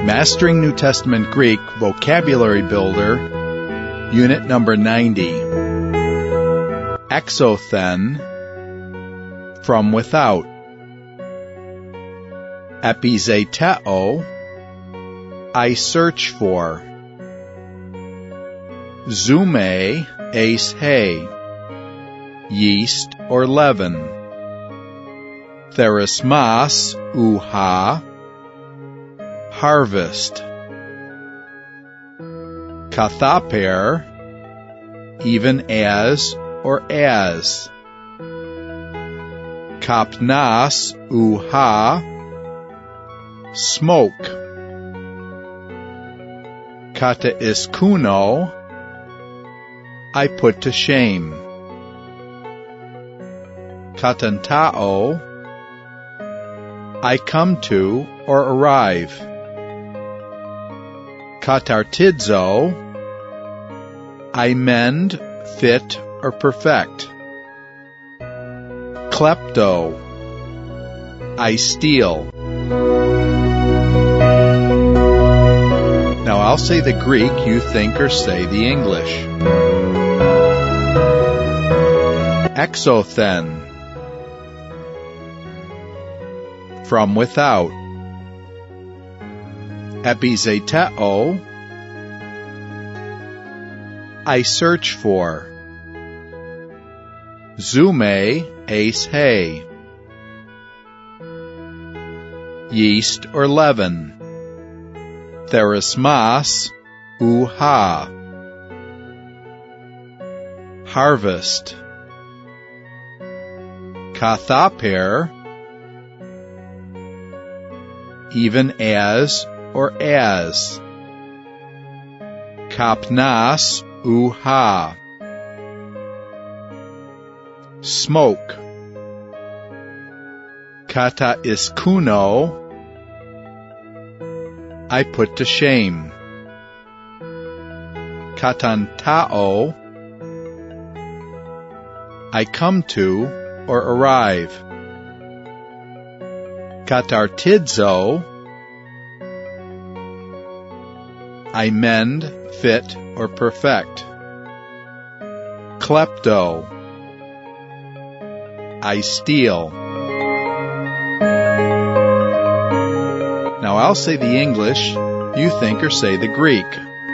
Mastering New Testament Greek Vocabulary Builder, Unit number 90. Exothen, from without. Epizeteo, I search for. Zume eis he, yeast or leaven. Therismas uha, harvest. Kathaper, even as or as. Kapnas uha, smoke. Kata iskuno, I put to shame. Katantao, I come to or arrive. Katartidzo, I mend, fit, or perfect. Klepto, I steal. Now I'll say the Greek, you think or say the English. Exothen, from without. Epizeteo, I search for. Zume eis he, yeast or leaven. Therismas uha, harvest. Kathaper, even as or as. Kapnas uha, smoke. Kata iskuno, I put to shame. Katantao, I come to or arrive. Katartidzo, I mend, fit, or perfect. Klepto, I steal. Now I'll say the English, you think or say the Greek.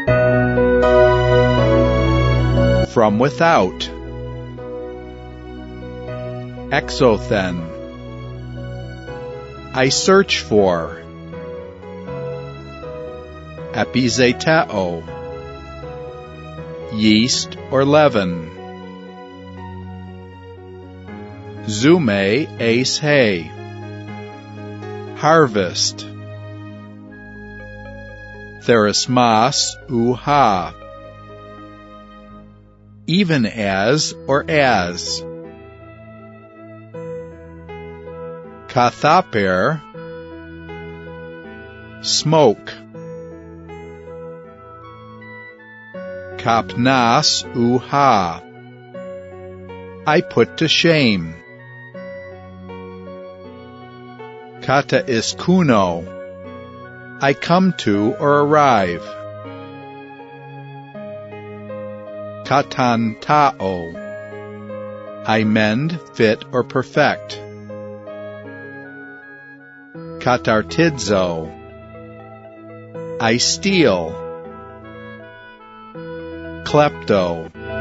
From without. Exothen, I search for. Epizeteo, yeast or leaven. Zume eis he, harvest. Therismas uha, even as or as. Kathaper, smoke. Kapnas uha, I put to shame. Kata iskuno, I come to or arrive. Katantao, I mend, fit, or perfect. Katartidzo, I steal. Klepto,